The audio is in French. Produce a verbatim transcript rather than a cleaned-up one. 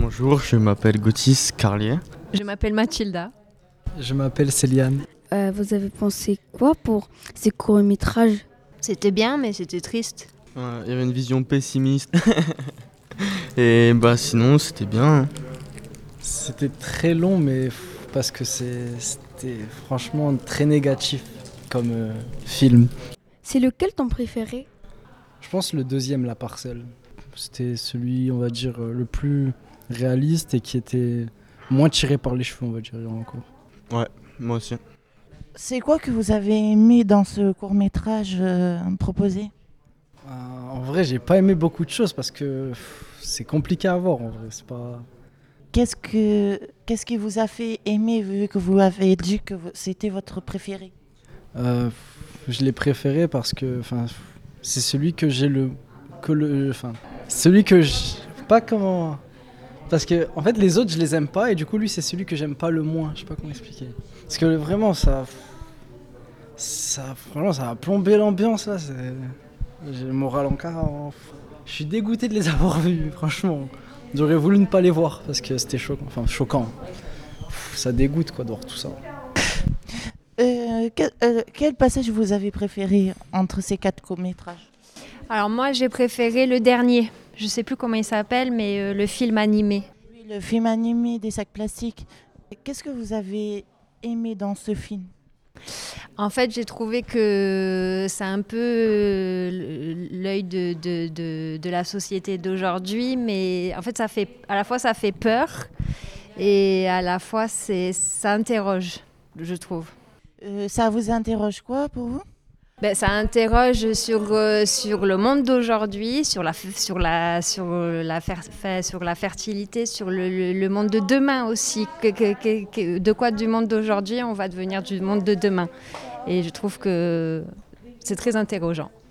Bonjour, je m'appelle Gothis Carlier. Je m'appelle Mathilda. Je m'appelle Céliane. Euh, vous avez pensé quoi pour ces courts-métrages ? C'était bien, mais c'était triste. Ouais, il y avait une vision pessimiste. Et bah sinon, c'était bien. hein. C'était très long, mais f- parce que c'est- c'était franchement très négatif comme euh, film. C'est lequel ton préféré ? Je pense le deuxième, La Parcelle. C'était celui, on va dire, euh, le plus réaliste et qui était moins tiré par les cheveux, on va dire, encore. Ouais, moi aussi. C'est quoi que vous avez aimé dans ce court-métrage euh, proposé ? Euh, en vrai, j'ai pas aimé beaucoup de choses parce que pff, c'est compliqué à voir, en vrai. C'est pas... Qu'est-ce que qu'est-ce qui vous a fait aimer vu que vous avez dit que vous- c'était votre préféré ? Euh, je l'ai préféré parce que enfin, c'est celui que j'ai le que le enfin celui que je pas comment parce que en fait les autres je les aime pas et du coup lui c'est celui que j'aime pas le moins, je sais pas comment expliquer, parce que vraiment ça ça vraiment ça a plombé l'ambiance là, c'est... j'ai le moral en cas en... je suis dégoûté de les avoir vus, franchement j'aurais voulu ne pas les voir parce que c'était choquant, enfin choquant, ça dégoûte quoi de voir tout ça. Euh, quel, euh, quel passage vous avez préféré entre ces quatre courts-métrages ? Alors moi, j'ai préféré le dernier. Je sais plus comment il s'appelle, mais euh, le film animé. Oui, le film animé des sacs plastiques. Qu'est-ce que vous avez aimé dans ce film ? En fait, j'ai trouvé que c'est un peu euh, l'œil de, de, de, de la société d'aujourd'hui, mais en fait, ça fait, à la fois, ça fait peur et à la fois, c'est, ça interroge, je trouve. Euh, ça vous interroge quoi pour vous ? Ben, ça interroge sur, euh, sur le monde d'aujourd'hui, sur la, f- sur, la, sur, la fer- fa- sur la fertilité, sur le, le, le monde de demain aussi. Que, que, que, que- de quoi du monde d'aujourd'hui on va devenir du monde de demain. Et je trouve que c'est très interrogeant.